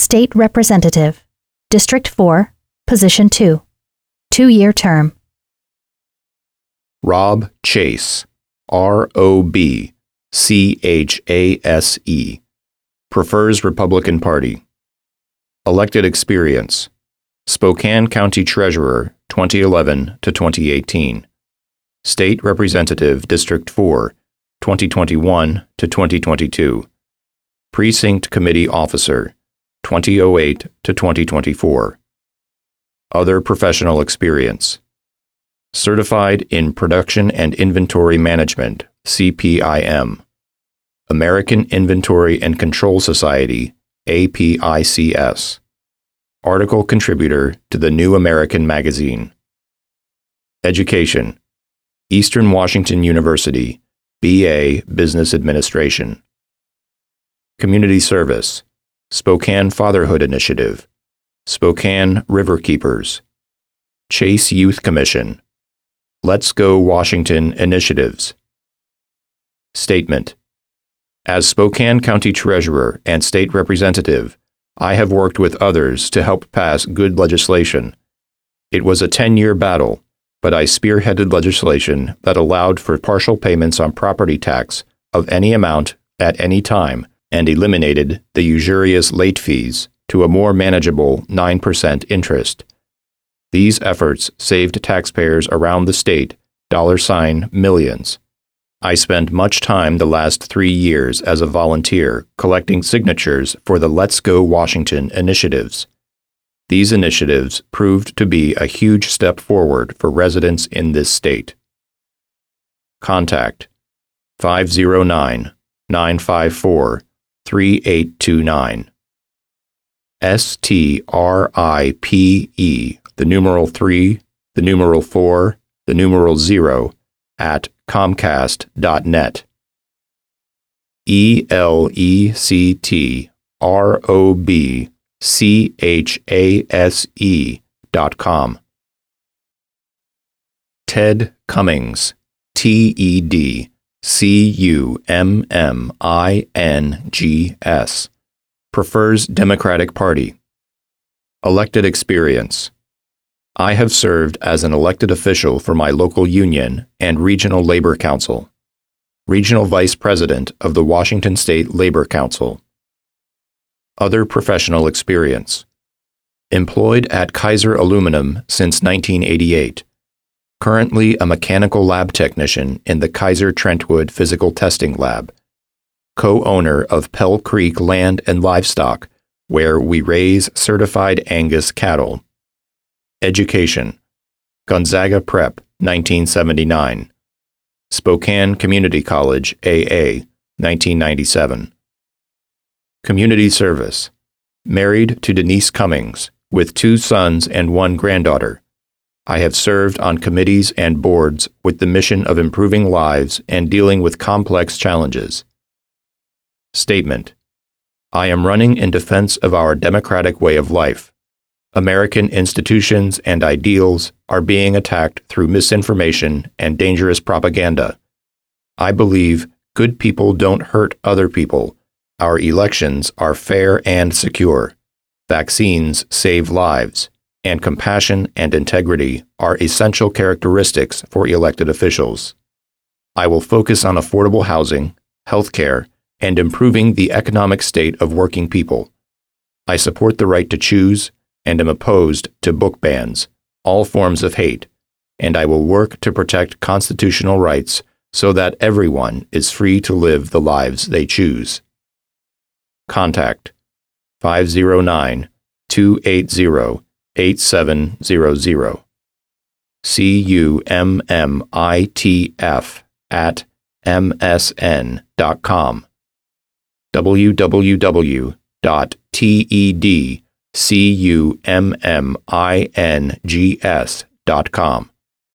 State Representative, District 4, Position 2, 2-year term. Rob Chase, R-O-B-C-H-A-S-E, prefers Republican Party. Elected experience: Spokane County Treasurer, 2011 to 2018. State Representative, District 4, 2021 to 2022. Precinct Committee Officer, 2008 to 2024. Other professional experience: Certified in Production and Inventory Management, CPIM. American Inventory and Control Society, APICS. Article contributor to the New American Magazine. Education: Eastern Washington University, BA Business Administration. Community service: Spokane Fatherhood Initiative, Spokane Riverkeepers, Chase Youth Commission, Let's Go Washington Initiatives. Statement: As Spokane County Treasurer and State Representative, I have worked with others to help pass good legislation. It was a 10-year battle, but I spearheaded legislation that allowed for partial payments on property tax of any amount at any time and eliminated the usurious late fees to a more manageable 9% interest. These efforts saved taxpayers around the state $millions. I spent much time the last 3 years as a volunteer collecting signatures for the Let's Go Washington initiatives. These initiatives proved to be a huge step forward for residents in this state. Contact 509-954-3829. STRIPE, the numeral 3, the numeral 4, the numeral 0, at Comcast.net. ELECTROBCHASE.com. Ted Cummings, TEDCUMMINGS, prefers Democratic Party. Elected experience: I have served as an elected official for my local union and Regional Labor Council, Regional Vice President of the Washington State Labor Council. Other professional experience: Employed at Kaiser Aluminum since 1988. Currently a mechanical lab technician in the Kaiser Trentwood Physical Testing Lab. Co-owner of Pell Creek Land and Livestock, where we raise certified Angus cattle. Education: Gonzaga Prep, 1979. Spokane Community College, AA, 1997. Community service: Married to Denise Cummings, with 2 sons and 1 granddaughter. I have served on committees and boards with the mission of improving lives and dealing with complex challenges. Statement: I am running in defense of our democratic way of life. American institutions and ideals are being attacked through misinformation and dangerous propaganda. I believe good people don't hurt other people. Our elections are fair and secure. Vaccines save lives, and compassion and integrity are essential characteristics for elected officials. I will focus on affordable housing, health care, and improving the economic state of working people. I support the right to choose and am opposed to book bans, all forms of hate, and I will work to protect constitutional rights so that everyone is free to live the lives they choose. Contact 509-280-8700. CUMMITF@msn.com. www.tedcummings.com.